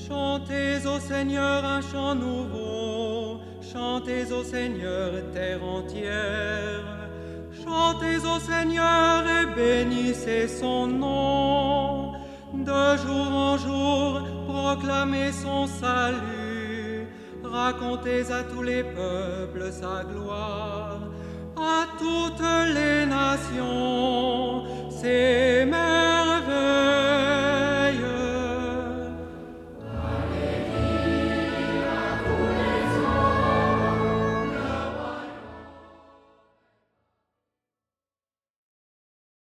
Chantez au Seigneur un chant nouveau, chantez au Seigneur terre entière. Chantez au Seigneur et bénissez son nom. De jour en jour, proclamez son salut. Racontez à tous les peuples sa gloire, à toutes les nations ses merveilles.